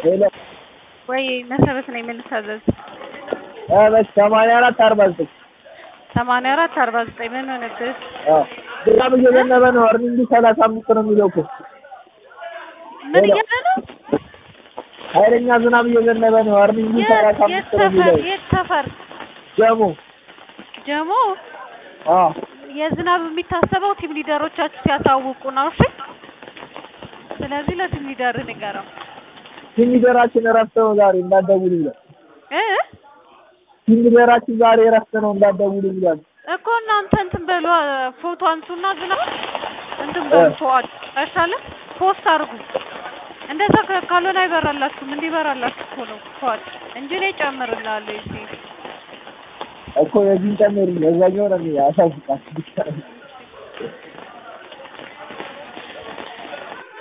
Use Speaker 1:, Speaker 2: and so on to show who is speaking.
Speaker 1: ሄሎ
Speaker 2: ወይ መሰረት ነኝ ምን ልታዘዝ?
Speaker 1: በስ 84
Speaker 2: 49 ምን ሆነብህ?
Speaker 1: ዝናብ እየዘነበ ነው። እርሚንግ 35 ነው የሚለው እኮ።
Speaker 2: ምን እያለ ነው?
Speaker 1: ኃይለኛ ዝናብ እየዘነበ ነው። እርሚንግ 35 ነው የሚለው።
Speaker 2: የት ሰፈር? ጀሞ የዝናብ የሚታሰበው ቲም ሊደሮቻችሁ ሲያሳውቁ ነው። እሺ ስለዚህ ለቲም ሊደር ንገረው።
Speaker 1: ቲም ሊደራችን እረፍት ነው ዛሬ እንዳትደውሉ ይላል። ቲም ሊደራችን ዛሬ እረፍት ነው እንዳትደውሉ ይላል
Speaker 2: እኮ። እናንተ እንትን በሉ ፎቶ አንሱና ዝናብ እንትን በሉ ፎቶ አይሻለ ፖስት አድርጉ። እንደዛ ካልሆነ አይበራላችሁም። እንዲበራላችሁ እኮ ነው ፎቶ እንጂ እኔ ጨምርላለሁ እዚህ
Speaker 1: እኮ የዚህ ጨምር የዛኛው ነው ያሳውቃችሁ።